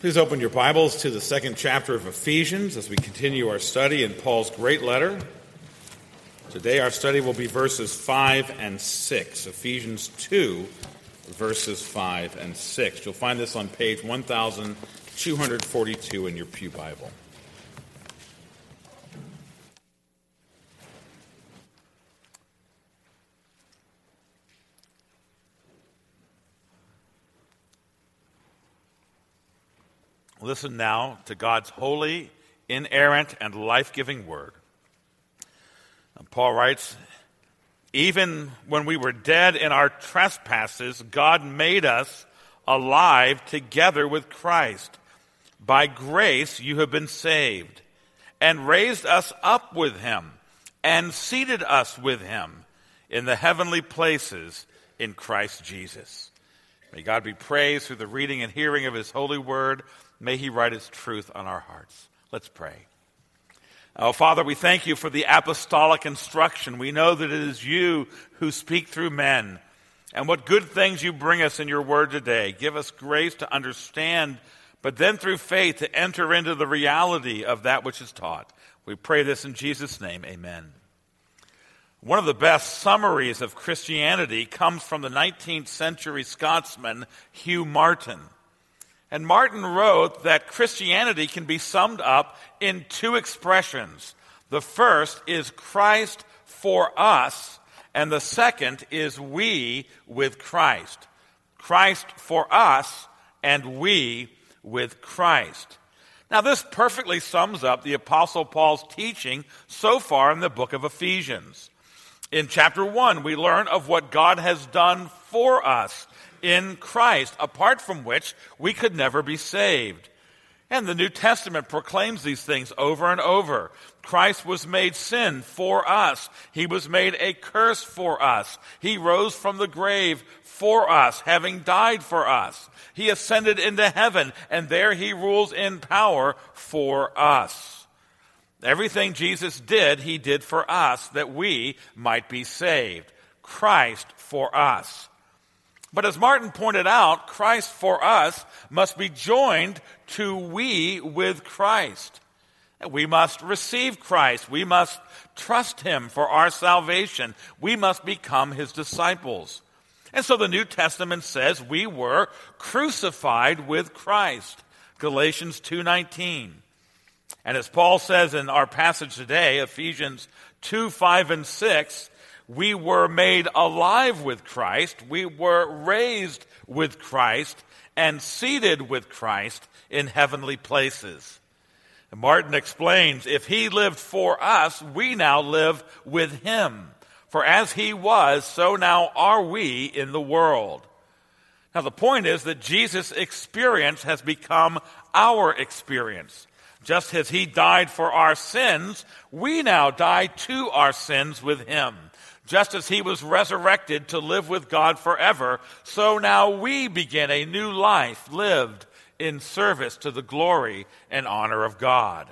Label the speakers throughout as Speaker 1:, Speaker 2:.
Speaker 1: Please open your Bibles to the second chapter of Ephesians as we continue our study in Paul's great letter. Today our study will be verses 5 and 6, Ephesians 2, verses 5 and 6. You'll find this on page 1242 in your Pew Bible. Listen now to God's holy, inerrant, and life-giving word. And Paul writes, "Even when we were dead in our trespasses, God made us alive together with Christ. By grace you have been saved, and raised us up with him, and seated us with him in the heavenly places in Christ Jesus." May God be praised through the reading and hearing of his holy word. May he write his truth on our hearts. Let's pray. Oh, Father, we thank you for the apostolic instruction. We know that it is you who speak through men. And what good things you bring us in your word today. Give us grace to understand, but then through faith to enter into the reality of that which is taught. We pray this in Jesus' name, amen. One of the best summaries of Christianity comes from the 19th century Scotsman Hugh Martin. And Martin wrote that Christianity can be summed up in two expressions. The first is Christ for us, and the second is we with Christ. Christ for us, and we with Christ. Now, this perfectly sums up the Apostle Paul's teaching so far in the book of Ephesians. In chapter 1, we learn of what God has done for us in Christ, apart from which we could never be saved. And the New Testament proclaims these things over and over. Christ was made sin for us. He was made a curse for us. He rose from the grave for us, having died for us. He ascended into heaven, and there he rules in power for us. Everything Jesus did, he did for us, that we might be saved. Christ for us. But as Martin pointed out, Christ for us must be joined to we with Christ. We must receive Christ. We must trust him for our salvation. We must become his disciples. And so the New Testament says we were crucified with Christ. Galatians 2:19. And as Paul says in our passage today, Ephesians 2, 5, and 6, we were made alive with Christ, we were raised with Christ, and seated with Christ in heavenly places. And Martin explains, if he lived for us, we now live with him. For as he was, so now are we in the world. Now the point is that Jesus' experience has become our experience. Just as he died for our sins, we now die to our sins with him. Just as he was resurrected to live with God forever, so now we begin a new life lived in service to the glory and honor of God.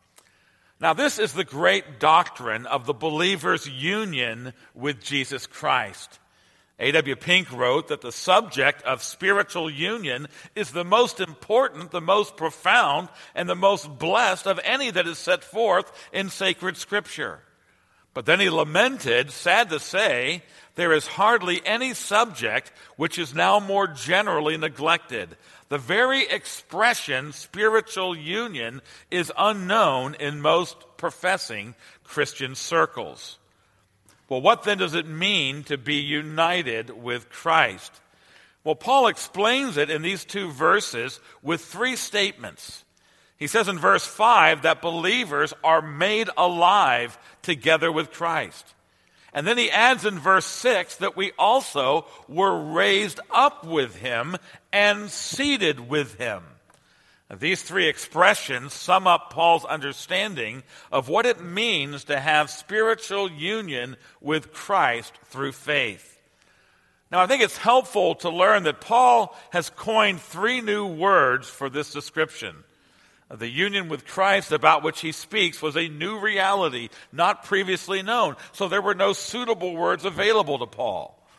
Speaker 1: Now, this is the great doctrine of the believer's union with Jesus Christ. A.W. Pink wrote that the subject of spiritual union is the most important, the most profound, and the most blessed of any that is set forth in sacred Scripture. But then he lamented, sad to say, there is hardly any subject which is now more generally neglected. The very expression spiritual union is unknown in most professing Christian circles. Well, what then does it mean to be united with Christ? Well, Paul explains it in these two verses with three statements. He says in verse 5 that believers are made alive together with Christ. And then he adds in verse 6 that we also were raised up with him and seated with him. Now, these three expressions sum up Paul's understanding of what it means to have spiritual union with Christ through faith. Now, I think it's helpful to learn that Paul has coined three new words for this description. The union with Christ about which he speaks was a new reality, not previously known. So there were no suitable words available to Paul.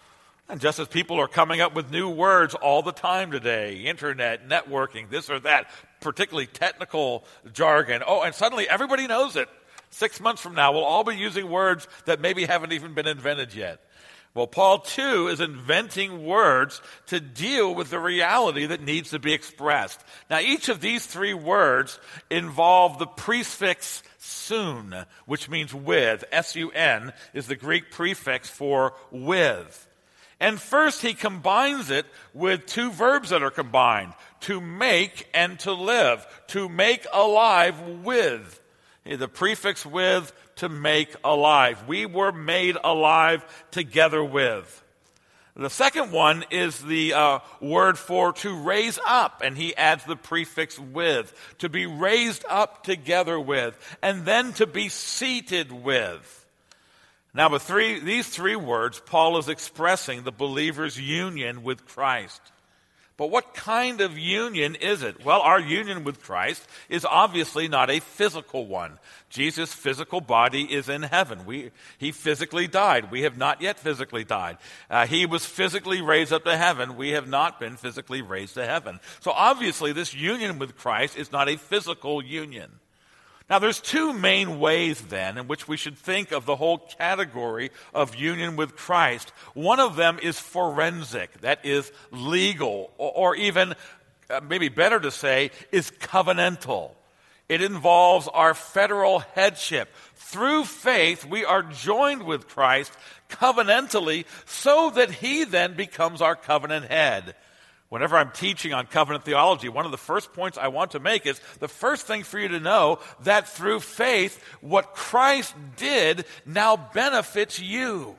Speaker 1: And just as people are coming up with new words all the time today, internet, networking, this or that, particularly technical jargon, and suddenly everybody knows it. 6 months from now, we'll all be using words that maybe haven't even been invented yet. Well, Paul, too, is inventing words to deal with the reality that needs to be expressed. Now, each of these three words involve the prefix soon, which means with. S-U-N is the Greek prefix for with. And first, he combines it with two verbs that are combined, to make and to live, to make alive with. The prefix with, to make alive. We were made alive together with. The second one is the word for to raise up, and he adds the prefix with, to be raised up together with, and then to be seated with. Now, with these three words, Paul is expressing the believer's union with Christ. But what kind of union is it? Well, our union with Christ is obviously not a physical one. Jesus' physical body is in heaven. He physically died. We have not yet physically died. He was physically raised up to heaven. We have not been physically raised to heaven. So obviously, this union with Christ is not a physical union. Now, there's two main ways, then, in which we should think of the whole category of union with Christ. One of them is forensic, that is legal, or even, maybe better to say, is covenantal. It involves our federal headship. Through faith, we are joined with Christ covenantally so that he then becomes our covenant head. Whenever I'm teaching on covenant theology, one of the first points I want to make is the first thing for you to know that through faith, what Christ did now benefits you.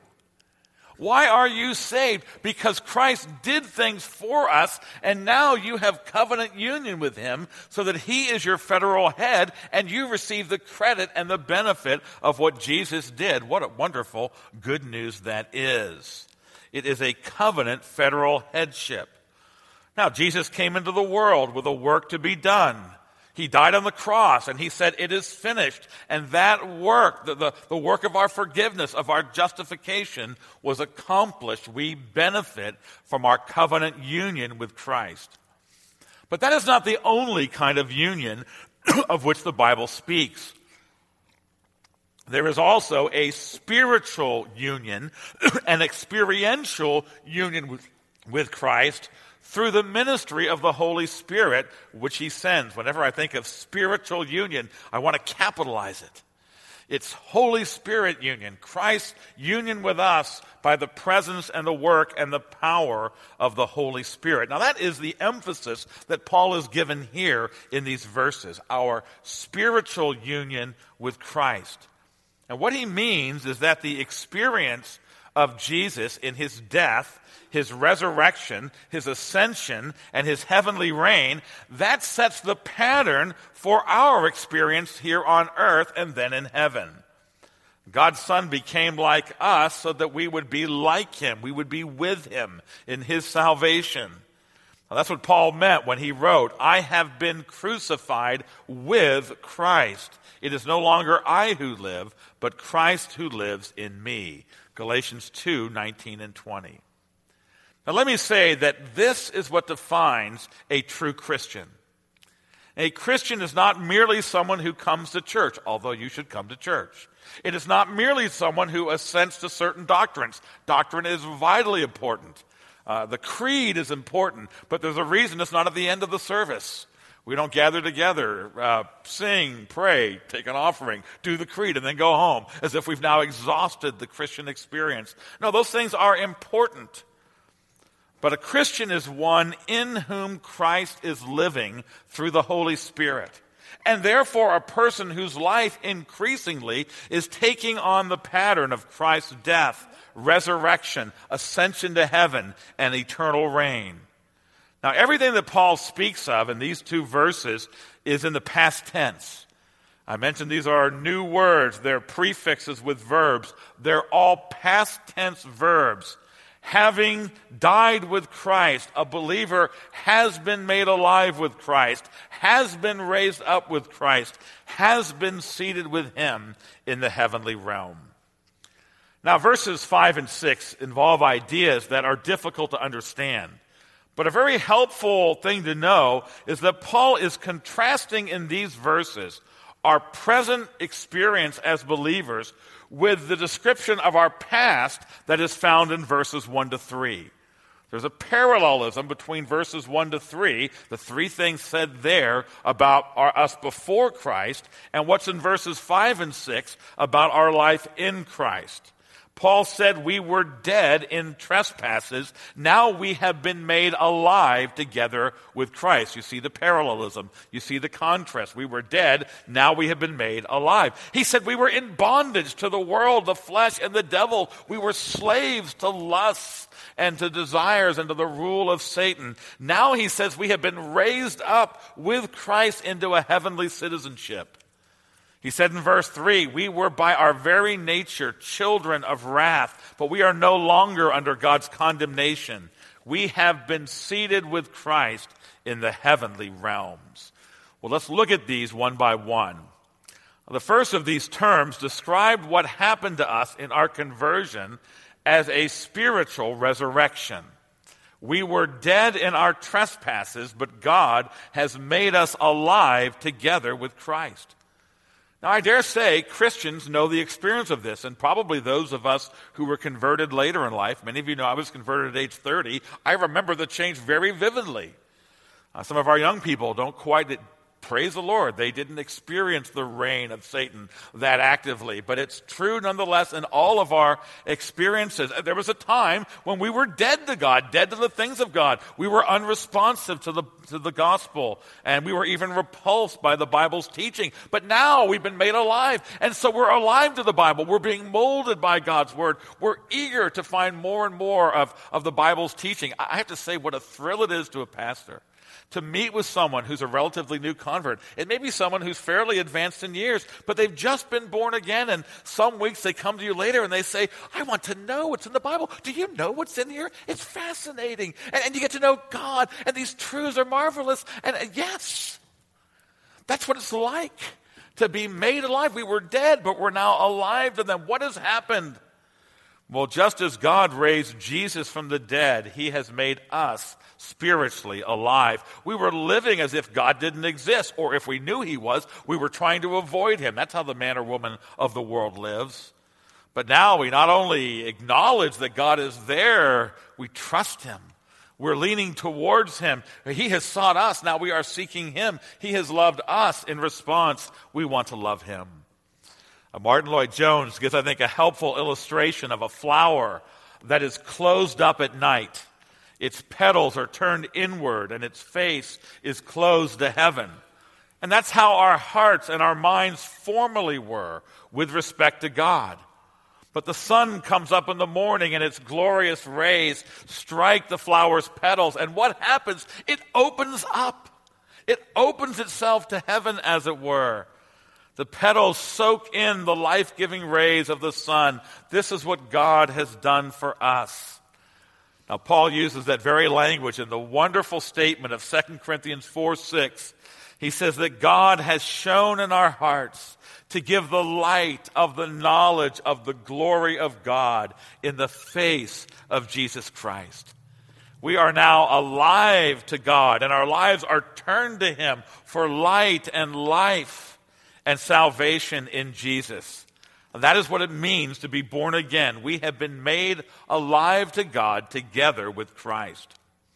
Speaker 1: Why are you saved? Because Christ did things for us, and now you have covenant union with him so that he is your federal head, and you receive the credit and the benefit of what Jesus did. What a wonderful good news that is. It is a covenant federal headship. Now, Jesus came into the world with a work to be done. He died on the cross, and he said, "It is finished." And that work, the work of our forgiveness, of our justification, was accomplished. We benefit from our covenant union with Christ. But that is not the only kind of union of which the Bible speaks. There is also a spiritual union, an experiential union with Christ, through the ministry of the Holy Spirit, which he sends. Whenever I think of spiritual union, I want to capitalize it. It's Holy Spirit union, Christ's union with us by the presence and the work and the power of the Holy Spirit. Now that is the emphasis that Paul is given here in these verses, our spiritual union with Christ. And what he means is that the experience of Jesus in his death, his resurrection, his ascension, and his heavenly reign, that sets the pattern for our experience here on earth and then in heaven. God's Son became like us so that we would be like him. We would be with him in his salvation. Now, that's what Paul meant when he wrote, "I have been crucified with Christ. It is no longer I who live, but Christ who lives in me." Galatians 2:19 and 20. Now let me say that this is what defines a true Christian. A Christian is not merely someone who comes to church, although you should come to church. It is not merely someone who assents to certain doctrines. Doctrine is vitally important. The creed is important, but there's a reason it's not at the end of the service. We don't gather together, sing, pray, take an offering, do the creed, and then go home as if we've now exhausted the Christian experience. No, those things are important. But a Christian is one in whom Christ is living through the Holy Spirit. And therefore a person whose life increasingly is taking on the pattern of Christ's death, resurrection, ascension to heaven, and eternal reign. Now, everything that Paul speaks of in these two verses is in the past tense. I mentioned these are new words. They're prefixes with verbs. They're all past tense verbs. Having died with Christ, a believer has been made alive with Christ, has been raised up with Christ, has been seated with him in the heavenly realm. Now, verses 5 and 6 involve ideas that are difficult to understand. But a very helpful thing to know is that Paul is contrasting in these verses our present experience as believers with the description of our past that is found in verses 1 to 3. There's a parallelism between verses 1 to 3, the three things said there about us before Christ, and what's in verses 5 and 6 about our life in Christ. Paul said we were dead in trespasses. Now we have been made alive together with Christ. You see the parallelism. You see the contrast. We were dead. Now we have been made alive. He said we were in bondage to the world, the flesh, and the devil. We were slaves to lusts and to desires and to the rule of Satan. Now he says we have been raised up with Christ into a heavenly citizenship. He said in verse 3, we were by our very nature children of wrath, but we are no longer under God's condemnation. We have been seated with Christ in the heavenly realms. Well, let's look at these one by one. The first of these terms described what happened to us in our conversion as a spiritual resurrection. We were dead in our trespasses, but God has made us alive together with Christ. Now, I dare say Christians know the experience of this, and probably those of us who were converted later in life. Many of you know I was converted at age 30. I remember the change very vividly. Some of our young people don't quite, praise the Lord, they didn't experience the reign of Satan that actively. But it's true nonetheless in all of our experiences. There was a time when we were dead to God, dead to the things of God. We were unresponsive to the gospel, and we were even repulsed by the Bible's teaching. But now we've been made alive, and so we're alive to the Bible. We're being molded by God's word. We're eager to find more and more of the Bible's teaching. I have to say what a thrill it is to a pastor to meet with someone who's a relatively new convert. It may be someone who's fairly advanced in years, but they've just been born again, and some weeks they come to you later and they say, I want to know what's in the Bible. Do you know what's in here? It's fascinating. And you get to know God, and these truths are marvelous. And yes, that's what it's like to be made alive. We were dead, but we're now alive to them. What has happened? Well, just as God raised Jesus from the dead, he has made us spiritually alive. We were living as if God didn't exist, or if we knew he was, we were trying to avoid him. That's how the man or woman of the world lives. But now we not only acknowledge that God is there, we trust him. We're leaning towards him. He has sought us. Now we are seeking him. He has loved us. In response, we want to love him. Martin Lloyd-Jones gives, I think, a helpful illustration of a flower that is closed up at night. Its petals are turned inward, and its face is closed to heaven. And that's how our hearts and our minds formerly were with respect to God. But the sun comes up in the morning, and its glorious rays strike the flower's petals. And what happens? It opens up. It opens itself to heaven, as it were. The petals soak in the life-giving rays of the sun. This is what God has done for us. Now, Paul uses that very language in the wonderful statement of 2 Corinthians 4:6. He says that God has shone in our hearts to give the light of the knowledge of the glory of God in the face of Jesus Christ. We are now alive to God, and our lives are turned to him for light and life and salvation in Jesus. And that is what it means to be born again. We have been made alive to God together with Christ.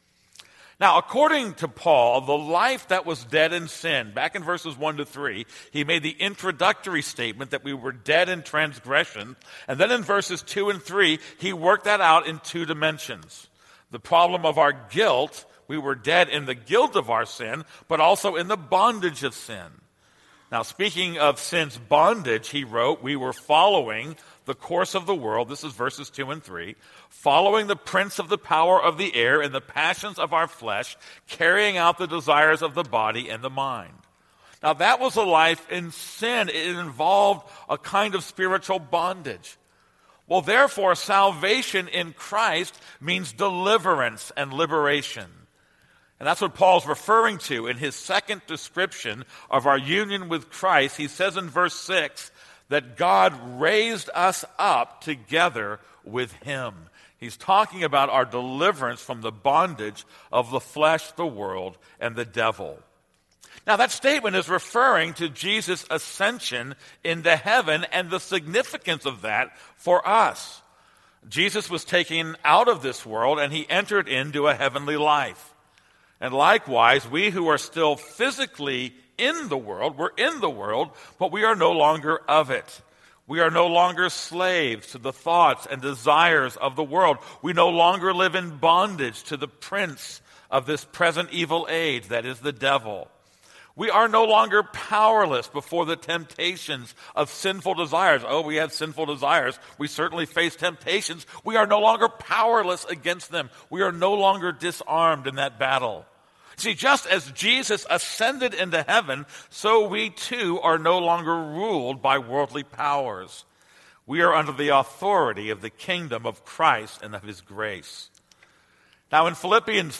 Speaker 1: Now, according to Paul, the life that was dead in sin, back in verses 1 to 3, he made the introductory statement that we were dead in transgression. And then in verses 2 and 3, he worked that out in two dimensions. The problem of our guilt, we were dead in the guilt of our sin, but also in the bondage of sin. Now, speaking of sin's bondage, he wrote, we were following the course of the world, this is verses 2 and 3, following the prince of the power of the air and the passions of our flesh, carrying out the desires of the body and the mind. Now, that was a life in sin. It involved a kind of spiritual bondage. Well, therefore, salvation in Christ means deliverance and liberation. And that's what Paul's referring to in his second description of our union with Christ. He says in verse 6 that God raised us up together with him. He's talking about our deliverance from the bondage of the flesh, the world, and the devil. Now, that statement is referring to Jesus' ascension into heaven and the significance of that for us. Jesus was taken out of this world and he entered into a heavenly life. And likewise, we who are still physically in the world, we're in the world, but we are no longer of it. We are no longer slaves to the thoughts and desires of the world. We no longer live in bondage to the prince of this present evil age, that is the devil. We are no longer powerless before the temptations of sinful desires. Oh, we have sinful desires. We certainly face temptations. We are no longer powerless against them. We are no longer disarmed in that battle. See, just as Jesus ascended into heaven, so we too are no longer ruled by worldly powers. We are under the authority of the kingdom of Christ and of his grace. Now, in Philippians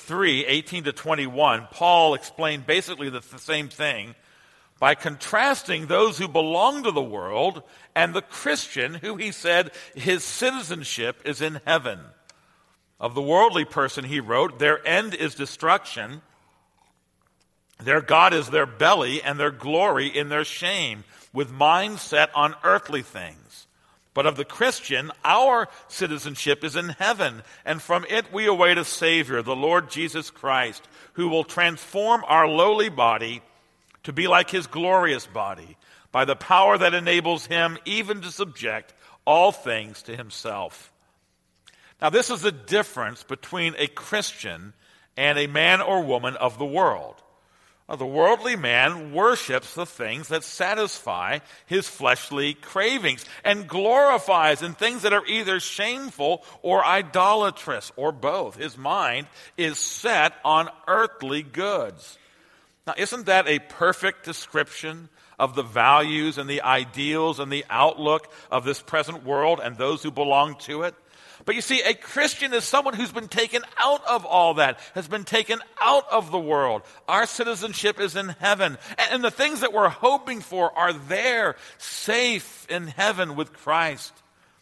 Speaker 1: 3:18-21, Paul explained basically the same thing by contrasting those who belong to the world and the Christian who he said his citizenship is in heaven. Of the worldly person, he wrote, their end is destruction, their God is their belly, and their glory in their shame, with minds set on earthly things. But of the Christian, our citizenship is in heaven, and from it we await a Savior, the Lord Jesus Christ, who will transform our lowly body to be like his glorious body, by the power that enables him even to subject all things to himself. Now, this is the difference between a Christian and a man or woman of the world. The worldly man worships the things that satisfy his fleshly cravings and glorifies in things that are either shameful or idolatrous, or both. His mind is set on earthly goods. Now, isn't that a perfect description of the values and the ideals and the outlook of this present world and those who belong to it? But you see, a Christian is someone who's been taken out of all that, has been taken out of the world. Our citizenship is in heaven. And the things that we're hoping for are there, safe in heaven with Christ.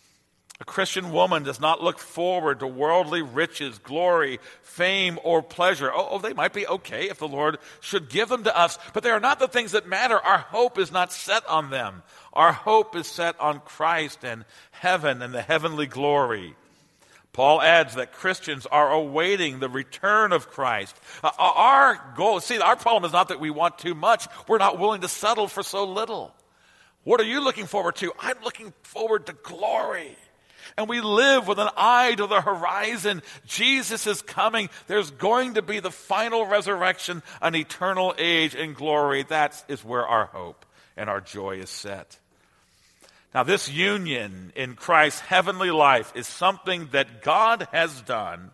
Speaker 1: A Christian woman does not look forward to worldly riches, glory, fame, or pleasure. Oh, they might be okay if the Lord should give them to us, but they are not the things that matter. Our hope is not set on them. Our hope is set on Christ and heaven and the heavenly glory. Paul adds that Christians are awaiting the return of Christ. Our goal, see, our problem is not that we want too much. We're not willing to settle for so little. What are you looking forward to? I'm looking forward to glory. And we live with an eye to the horizon. Jesus is coming. There's going to be the final resurrection, an eternal age in glory. That is where our hope and our joy is set. Now, this union in Christ's heavenly life is something that God has done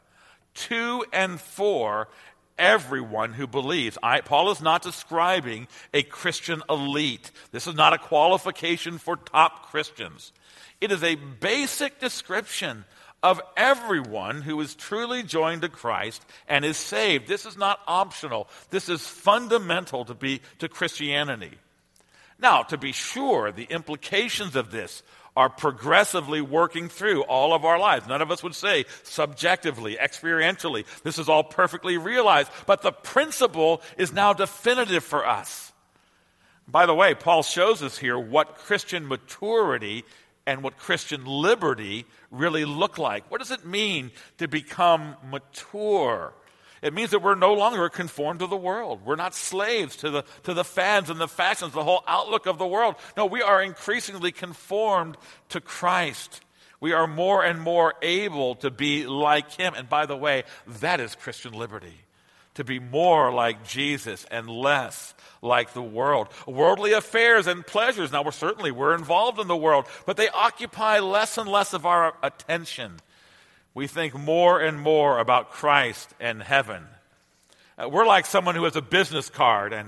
Speaker 1: to and for everyone who believes. Paul is not describing a Christian elite. This is not a qualification for top Christians. It is a basic description of everyone who is truly joined to Christ and is saved. This is not optional. This is fundamental to Christianity. Now, to be sure, the implications of this are progressively working through all of our lives. None of us would say subjectively, experientially, this is all perfectly realized. But the principle is now definitive for us. By the way, Paul shows us here what Christian maturity and what Christian liberty really look like. What does it mean to become mature? It means that we're no longer conformed to the world. We're not slaves to the fads and the fashions, the whole outlook of the world. No, we are increasingly conformed to Christ. We are more and more able to be like him. And by the way, that is Christian liberty. To be more like Jesus and less like the world. Worldly affairs and pleasures. Now, we're involved in the world, but they occupy less and less of our attention. We think more and more about Christ and heaven. We're like someone who has a business card and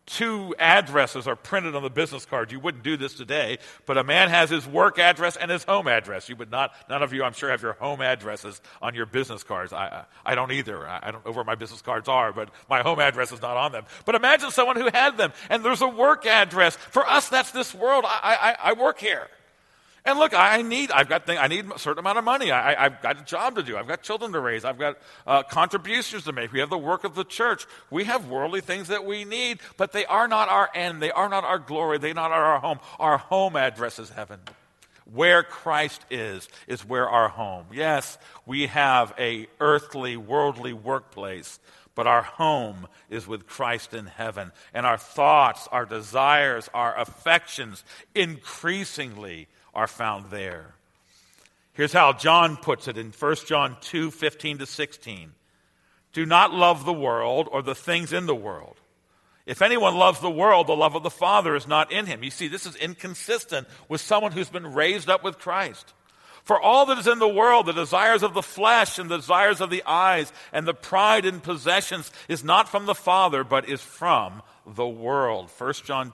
Speaker 1: two addresses are printed on the business card. You wouldn't do this today, but a man has his work address and his home address. You would not, none of you, I'm sure, have your home addresses on your business cards. I don't either. I don't know where my business cards are, but my home address is not on them. But imagine someone who had them, and there's a work address. For us, that's this world. I work here. And look, I need a certain amount of money. I've got a job to do. I've got children to raise. I've got contributions to make. We have the work of the church. We have worldly things that we need, but they are not our end. They are not our glory. They are not our home. Our home address is heaven. Where Christ is where our home. Yes, we have a earthly, worldly workplace, but our home is with Christ in heaven. And our thoughts, our desires, our affections increasingly are found there. Here's how John puts it in 1 John 2:15-16. Do not love the world or the things in the world. If anyone loves the world, the love of the Father is not in him. You see, this is inconsistent with someone who's been raised up with Christ. For all that is in the world, the desires of the flesh and the desires of the eyes and the pride in possessions is not from the Father, but is from the world. 1 John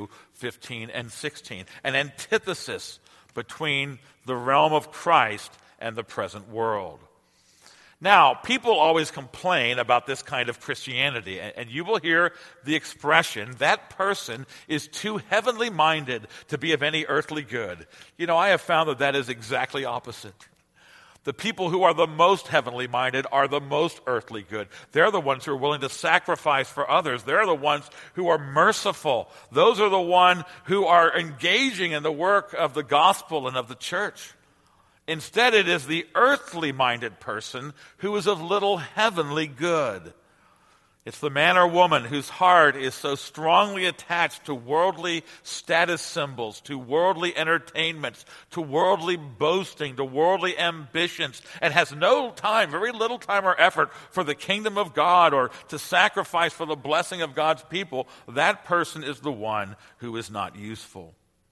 Speaker 1: 2:15-16. An antithesis between the realm of Christ and the present world. Now, people always complain about this kind of Christianity, and you will hear the expression, that person is too heavenly minded to be of any earthly good. You know, I have found that is exactly opposite. The people who are the most heavenly minded are the most earthly good. They're the ones who are willing to sacrifice for others. They're the ones who are merciful. Those are the ones who are engaging in the work of the gospel and of the church. Instead, it is the earthly minded person who is of little heavenly good. It's the man or woman whose heart is so strongly attached to worldly status symbols, to worldly entertainments, to worldly boasting, to worldly ambitions, and has no time, very little time or effort for the kingdom of God or to sacrifice for the blessing of God's people. That person is the one who is not useful.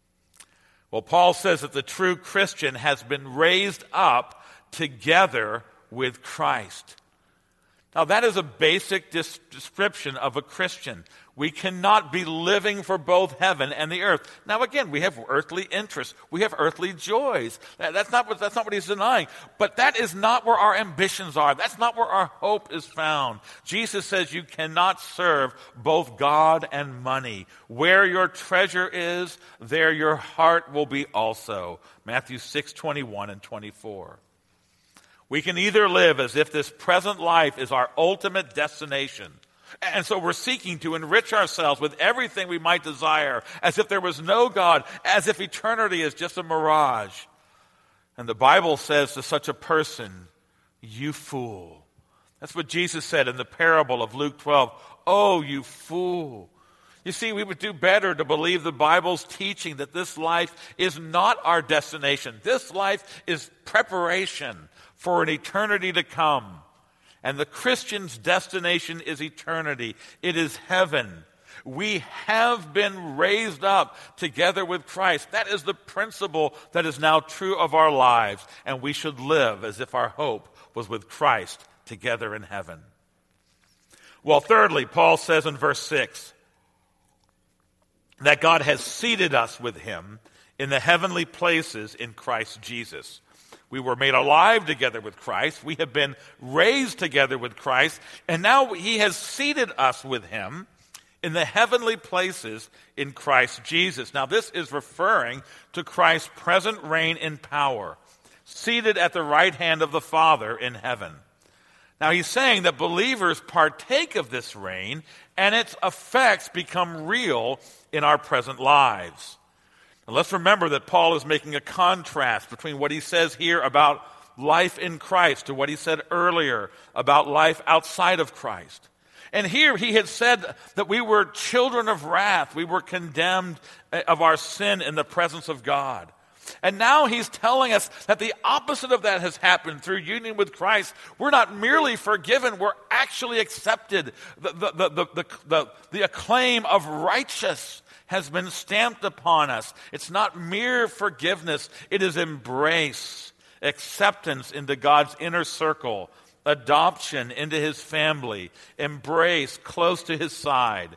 Speaker 1: Well, Paul says that the true Christian has been raised up together with Christ. Now, that is a basic description of a Christian. We cannot be living for both heaven and the earth. Now, again, we have earthly interests. We have earthly joys. That's not what he's denying. But that is not where our ambitions are. That's not where our hope is found. Jesus says you cannot serve both God and money. Where your treasure is, there your heart will be also. Matthew 6:21 and 24. We can either live as if this present life is our ultimate destination, and so we're seeking to enrich ourselves with everything we might desire, as if there was no God, as if eternity is just a mirage. And the Bible says to such a person, you fool. That's what Jesus said in the parable of Luke 12. Oh, you fool. You see, we would do better to believe the Bible's teaching that this life is not our destination. This life is preparation for an eternity to come. And the Christian's destination is eternity. It is heaven. We have been raised up together with Christ. That is the principle that is now true of our lives. And we should live as if our hope was with Christ together in heaven. Well, thirdly, Paul says in verse 6 that God has seated us with him in the heavenly places in Christ Jesus. We were made alive together with Christ. We have been raised together with Christ. And now he has seated us with him in the heavenly places in Christ Jesus. Now this is referring to Christ's present reign in power, seated at the right hand of the Father in heaven. Now he's saying that believers partake of this reign and its effects become real in our present lives. And let's remember that Paul is making a contrast between what he says here about life in Christ to what he said earlier about life outside of Christ. And here he had said that we were children of wrath. We were condemned of our sin in the presence of God. And now he's telling us that the opposite of that has happened through union with Christ. We're not merely forgiven, we're actually accepted. The acclaim of righteous has been stamped upon us. It's not mere forgiveness, it is embrace, acceptance into God's inner circle, adoption into his family, embrace close to his side.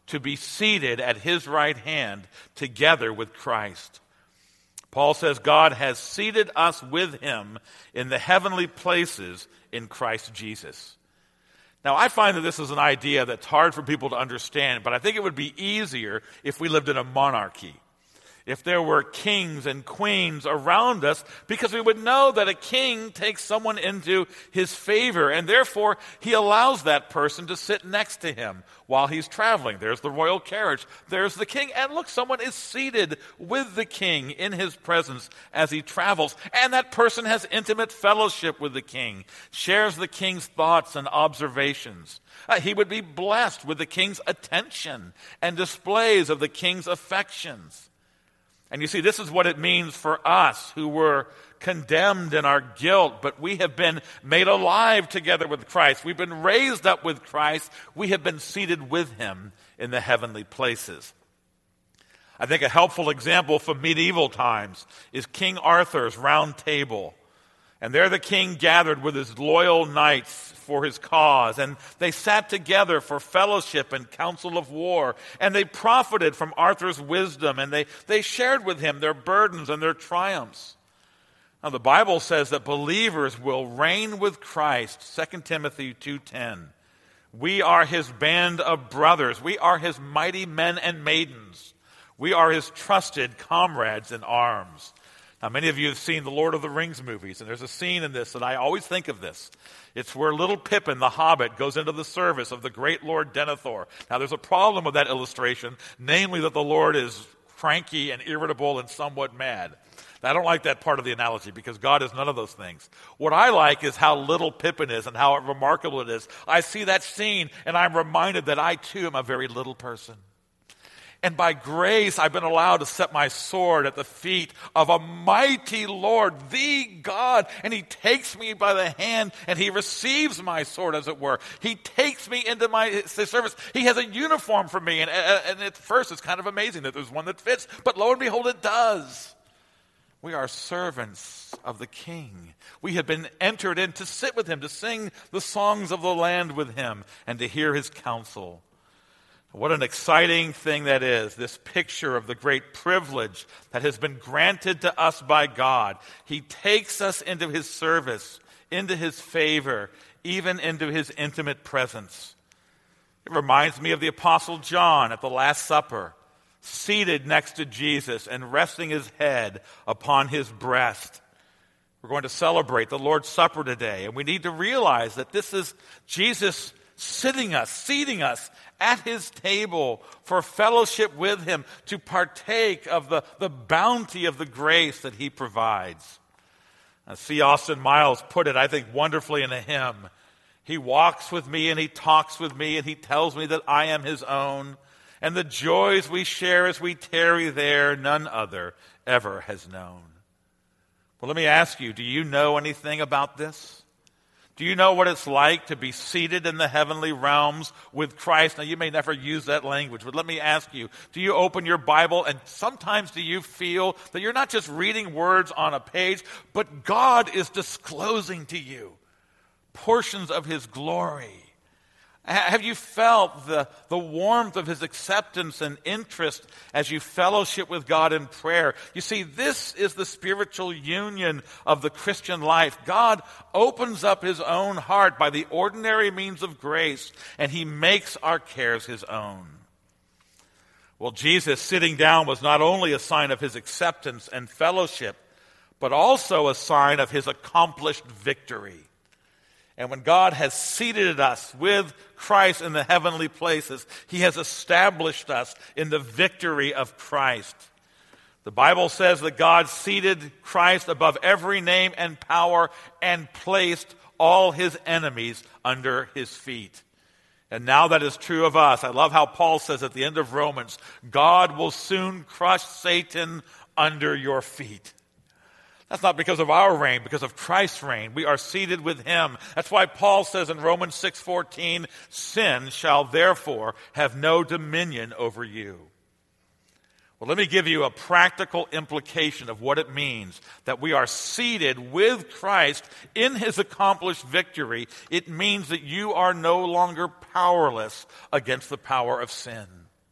Speaker 1: to be seated at his right hand together with Christ. Paul says God has seated us with him in the heavenly places in Christ Jesus. Now, I find that this is an idea that's hard for people to understand, but I think it would be easier if we lived in a monarchy. If there were kings and queens around us, because we would know that a king takes someone into his favor, and therefore he allows that person to sit next to him while he's traveling. There's the royal carriage. There's the king. And look, someone is seated with the king in his presence as he travels. And that person has intimate fellowship with the king, shares the king's thoughts and observations. He would be blessed with the king's attention and displays of the king's affections. And you see, this is what it means for us who were condemned in our guilt, but we have been made alive together with Christ. We've been raised up with Christ. We have been seated with him in the heavenly places. I think a helpful example from medieval times is King Arthur's Round Table. And there the king gathered with his loyal knights for his cause. And they sat together for fellowship and council of war. And they profited from Arthur's wisdom. And they shared with him their burdens and their triumphs. Now the Bible says that believers will reign with Christ. 2 Timothy 2:10. We are his band of brothers. We are his mighty men and maidens. We are his trusted comrades in arms. Now, many of you have seen the Lord of the Rings movies, and there's a scene in this that I always think of this. It's where little Pippin, the hobbit, goes into the service of the great Lord Denethor. Now, there's a problem with that illustration, namely that the Lord is cranky and irritable and somewhat mad. Now, I don't like that part of the analogy because God is none of those things. What I like is how little Pippin is and how remarkable it is. I see that scene, and I'm reminded that I, too, am a very little person. And by grace, I've been allowed to set my sword at the feet of a mighty Lord, the God. And he takes me by the hand and he receives my sword, as it were. He takes me into his service. He has a uniform for me. And at first, it's kind of amazing that there's one that fits. But lo and behold, it does. We are servants of the King. We have been entered in to sit with him, to sing the songs of the land with him, and to hear his counsel. What an exciting thing that is, this picture of the great privilege that has been granted to us by God. He takes us into his service, into his favor, even into his intimate presence. It reminds me of the Apostle John at the Last Supper, seated next to Jesus and resting his head upon his breast. We're going to celebrate the Lord's Supper today, and we need to realize that this is Jesus seating us at his table for fellowship with him, to partake of the bounty of the grace that he provides. C. Austin Miles put it, I think, wonderfully in a hymn. He walks with me and he talks with me and he tells me that I am his own. And the joys we share as we tarry there, none other ever has known. Well, let me ask you, do you know anything about this? Do you know what it's like to be seated in the heavenly realms with Christ? Now, you may never use that language, but let me ask you, do you open your Bible and sometimes do you feel that you're not just reading words on a page, but God is disclosing to you portions of his glory? Have you felt the warmth of his acceptance and interest as you fellowship with God in prayer? You see, this is the spiritual union of the Christian life. God opens up his own heart by the ordinary means of grace, and he makes our cares his own. Well, Jesus sitting down was not only a sign of his acceptance and fellowship, but also a sign of his accomplished victory. And when God has seated us with Christ in the heavenly places, he has established us in the victory of Christ. The Bible says that God seated Christ above every name and power and placed all his enemies under his feet. And now that is true of us. I love how Paul says at the end of Romans, God will soon crush Satan under your feet. That's not because of our reign, because of Christ's reign. We are seated with him. That's why Paul says in Romans 6:14, sin shall therefore have no dominion over you. Well, let me give you a practical implication of what it means that we are seated with Christ in his accomplished victory. It means that you are no longer powerless against the power of sin.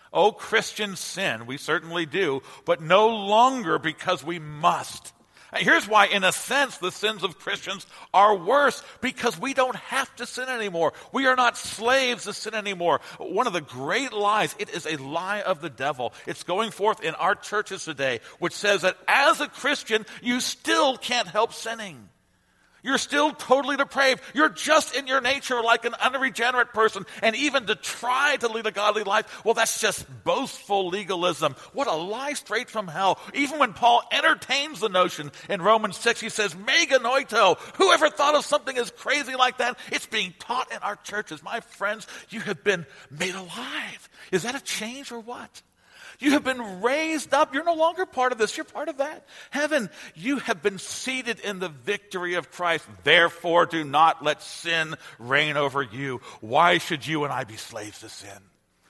Speaker 1: Oh, Christians sin, we certainly do, but no longer because we must. And here's why, in a sense, the sins of Christians are worse, because we don't have to sin anymore. We are not slaves to sin anymore. One of the great lies, it is a lie of the devil. It's going forth in our churches today, which says that as a Christian, you still can't help sinning. You're still totally depraved. You're just in your nature like an unregenerate person. And even to try to lead a godly life, well, that's just boastful legalism. What a lie straight from hell. Even when Paul entertains the notion in Romans 6, he says, meganoito. Whoever thought of something as crazy like that? It's being taught in our churches. My friends, you have been made alive. Is that a change or what? You have been raised up. You're no longer part of this. You're part of that. Heaven, you have been seated in the victory of Christ. Therefore, do not let sin reign over you. Why should you and I be slaves to sin?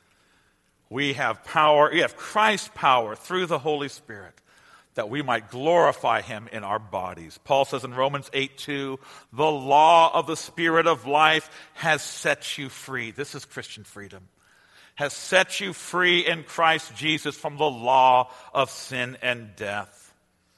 Speaker 1: We have power. We have Christ's power through the Holy Spirit that we might glorify him in our bodies. Paul says in Romans 8:2, the law of the Spirit of life has set you free. This is Christian freedom. Has set you free in Christ Jesus from the law of sin and death.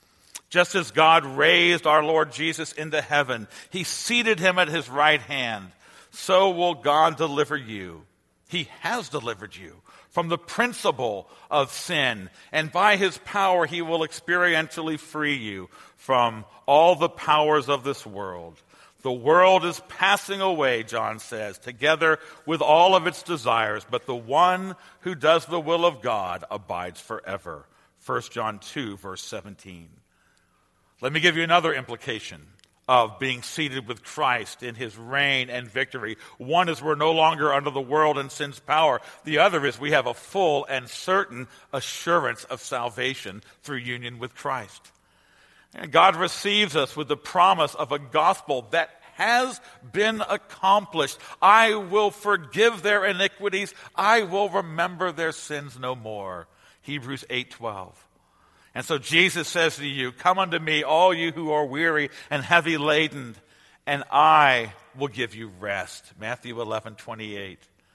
Speaker 1: Just as God raised our Lord Jesus into heaven, he seated him at his right hand, so will God deliver you. He has delivered you from the principle of sin, and by his power he will experientially free you from all the powers of this world. The world is passing away, John says, together with all of its desires, but the one who does the will of God abides forever. 1 John 2, verse 17. Let me give you another implication of being seated with Christ in his reign and victory. One is we're no longer under the world and sin's power. The other is we have a full and certain assurance of salvation through union with Christ. And God receives us with the promise of a gospel that has been accomplished. I will forgive their iniquities. I will remember their sins no more. Hebrews 8:12. And so Jesus says to you, come unto me, all you who are weary and heavy laden, and I will give you rest. Matthew 11:28.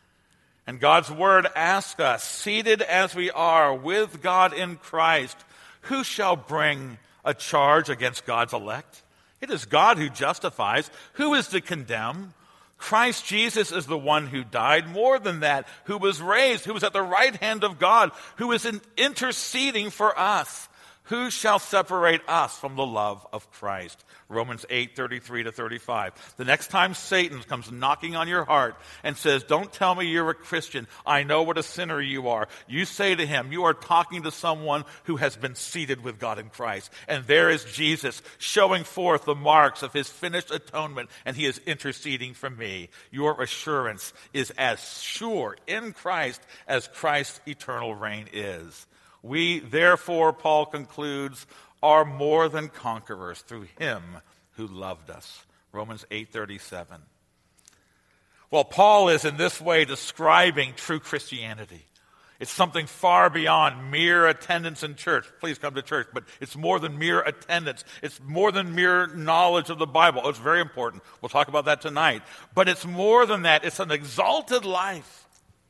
Speaker 1: And God's word asks us, seated as we are with God in Christ, who shall bring a charge against God's elect? It is God who justifies. Who is to condemn? Christ Jesus is the one who died. More than that, who was raised, who was at the right hand of God, who is interceding for us. Who shall separate us from the love of Christ? Romans 8:33-35. The next time Satan comes knocking on your heart and says, don't tell me you're a Christian. I know what a sinner you are. You say to him, you are talking to someone who has been seated with God in Christ. And there is Jesus showing forth the marks of his finished atonement, and he is interceding for me. Your assurance is as sure in Christ as Christ's eternal reign is. We, therefore, Paul concludes, are more than conquerors through him who loved us. Romans 8:37. Well, Paul is in this way describing true Christianity. It's something far beyond mere attendance in church. Please come to church. But it's more than mere attendance. It's more than mere knowledge of the Bible. It's very important. We'll talk about that tonight. But it's more than that. It's an exalted life.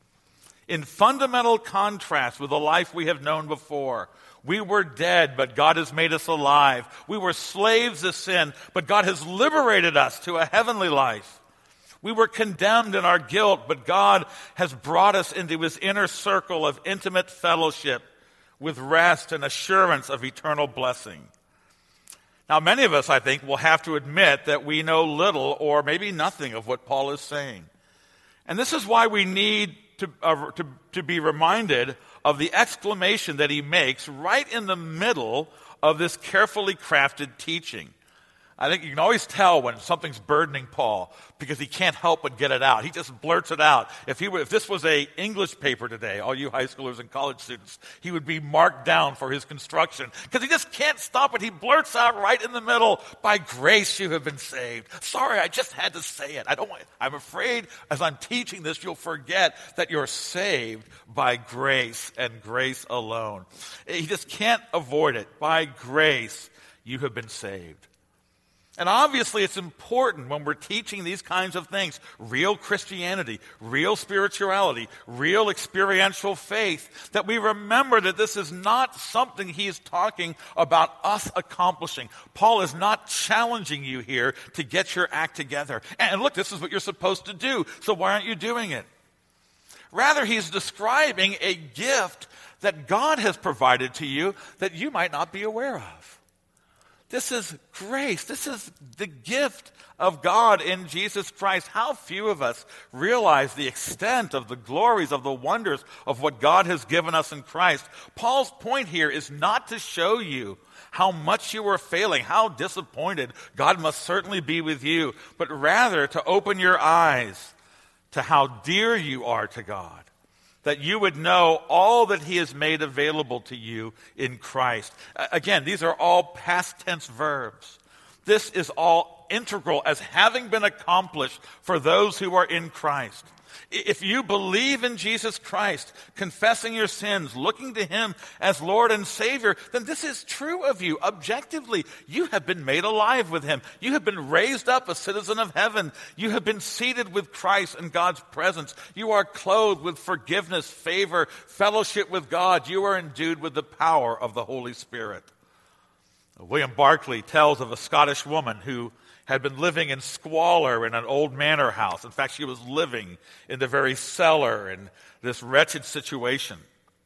Speaker 1: In fundamental contrast with the life we have known before. We were dead, but God has made us alive. We were slaves to sin, but God has liberated us to a heavenly life. We were condemned in our guilt, but God has brought us into his inner circle of intimate fellowship with rest and assurance of eternal blessing. Now, many of us, I think, will have to admit that we know little or maybe nothing of what Paul is saying. And this is why we need to be reminded of the exclamation that he makes right in the middle of this carefully crafted teaching. I think you can always tell when something's burdening Paul because he can't help but get it out. He just blurts it out. If this was a English paper today, all you high schoolers and college students, he would be marked down for his construction because he just can't stop it. He blurts out right in the middle, by grace you have been saved. Sorry, I just had to say it. I'm afraid as I'm teaching this, you'll forget that you're saved by grace and grace alone. He just can't avoid it. By grace you have been saved. And obviously it's important when we're teaching these kinds of things, real Christianity, real spirituality, real experiential faith, that we remember that this is not something he is talking about us accomplishing. Paul is not challenging you here to get your act together. And look, this is what you're supposed to do, so why aren't you doing it? Rather, he's describing a gift that God has provided to you that you might not be aware of. This is grace. This is the gift of God in Jesus Christ. How few of us realize the extent of the glories, of the wonders of what God has given us in Christ. Paul's point here is not to show you how much you are failing, how disappointed God must certainly be with you, but rather to open your eyes to how dear you are to God, that you would know all that he has made available to you in Christ. Again, these are all past tense verbs. This is all integral as having been accomplished for those who are in Christ. If you believe in Jesus Christ, confessing your sins, looking to him as Lord and Savior, then this is true of you. Objectively, you have been made alive with him. You have been raised up a citizen of heaven. You have been seated with Christ in God's presence. You are clothed with forgiveness, favor, fellowship with God. You are endued with the power of the Holy Spirit. William Barclay tells of a Scottish woman who had been living in squalor in an old manor house. In fact, she was living in the very cellar in this wretched situation.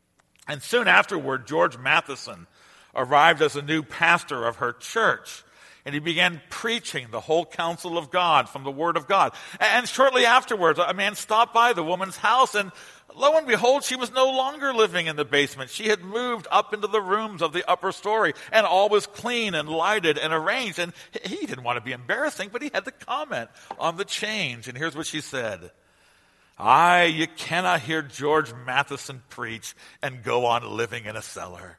Speaker 1: And soon afterward, George Matheson arrived as a new pastor of her church, and he began preaching the whole counsel of God from the Word of God. And shortly afterwards, a man stopped by the woman's house, and lo and behold, she was no longer living in the basement. She had moved up into the rooms of the upper story, and all was clean and lighted and arranged. And he didn't want to be embarrassing, but he had to comment on the change. And here's what she said. You cannot hear George Matheson preach and go on living in a cellar.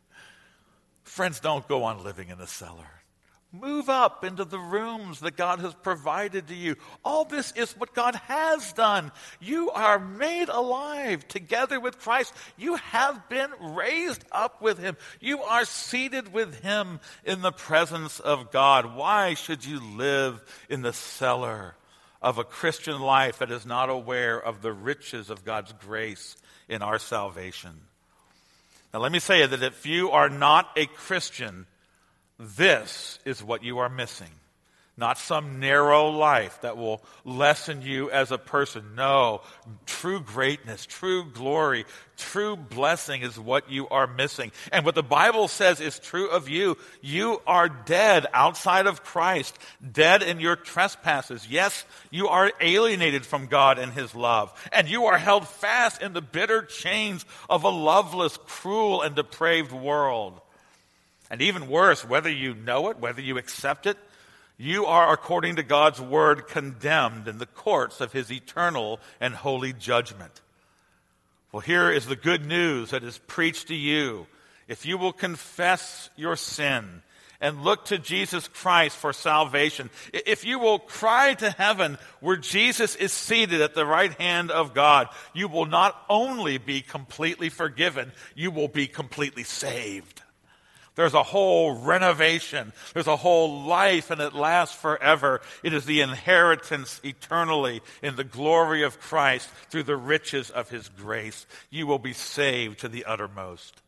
Speaker 1: Friends, don't go on living in a cellar. Move up into the rooms that God has provided to you. All this is what God has done. You are made alive together with Christ. You have been raised up with him. You are seated with him in the presence of God. Why should you live in the cellar of a Christian life that is not aware of the riches of God's grace in our salvation? Now let me say that if you are not a Christian, this is what you are missing. Not some narrow life that will lessen you as a person. No, true greatness, true glory, true blessing is what you are missing. And what the Bible says is true of you. You are dead outside of Christ, dead in your trespasses. Yes, you are alienated from God and his love. And you are held fast in the bitter chains of a loveless, cruel, and depraved world. And even worse, whether you know it, whether you accept it, you are, according to God's word, condemned in the courts of his eternal and holy judgment. Well, here is the good news that is preached to you. If you will confess your sin and look to Jesus Christ for salvation, if you will cry to heaven where Jesus is seated at the right hand of God, you will not only be completely forgiven, you will be completely saved. There's a whole renovation. There's a whole life, and it lasts forever. It is the inheritance eternally in the glory of Christ through the riches of his grace. You will be saved to the uttermost.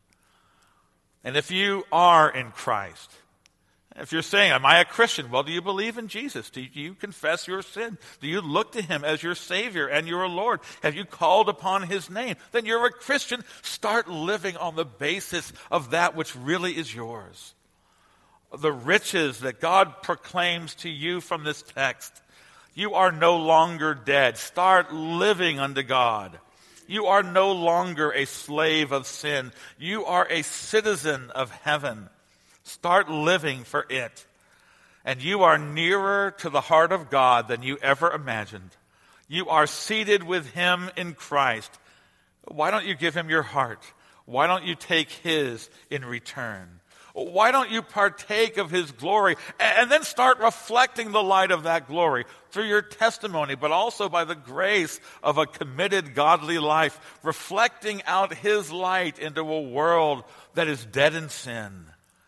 Speaker 1: And if you are in Christ, if you're saying, am I a Christian? Well, do you believe in Jesus? Do you confess your sin? Do you look to him as your Savior and your Lord? Have you called upon his name? Then you're a Christian. Start living on the basis of that which really is yours. The riches that God proclaims to you from this text. You are no longer dead. Start living unto God. You are no longer a slave of sin. You are a citizen of heaven. Start living for it. And you are nearer to the heart of God than you ever imagined. You are seated with him in Christ. Why don't you give him your heart? Why don't you take his in return? Why don't you partake of his glory and then start reflecting the light of that glory through your testimony, but also by the grace of a committed godly life, reflecting out his light into a world that is dead in sin.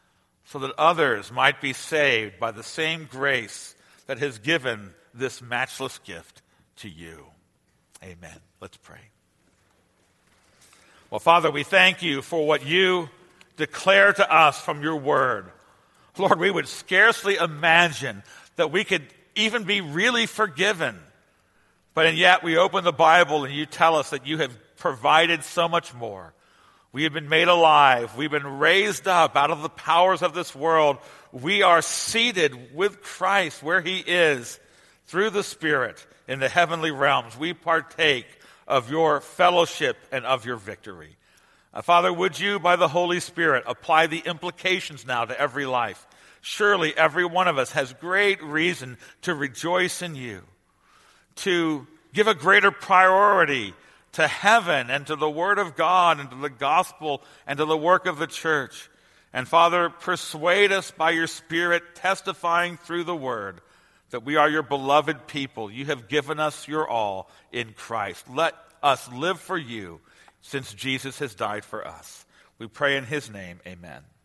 Speaker 1: so that others might be saved by the same grace that has given this matchless gift to you. Amen. Let's pray. Well, Father, we thank you for what you declare to us from your word. Lord, we would scarcely imagine that we could even be really forgiven. But and yet we open the Bible and you tell us that you have provided so much more. We have been made alive. We've been raised up out of the powers of this world. We are seated with Christ where he is through the Spirit in the heavenly realms. We partake of your fellowship and of your victory. Father, would you, by the Holy Spirit, apply the implications now to every life? Surely every one of us has great reason to rejoice in you, to give a greater priority to heaven and to the Word of God and to the gospel and to the work of the church. And Father, persuade us by your Spirit, testifying through the Word, that we are your beloved people. You have given us your all in Christ. Let us live for you, since Jesus has died for us. We pray in his name, amen.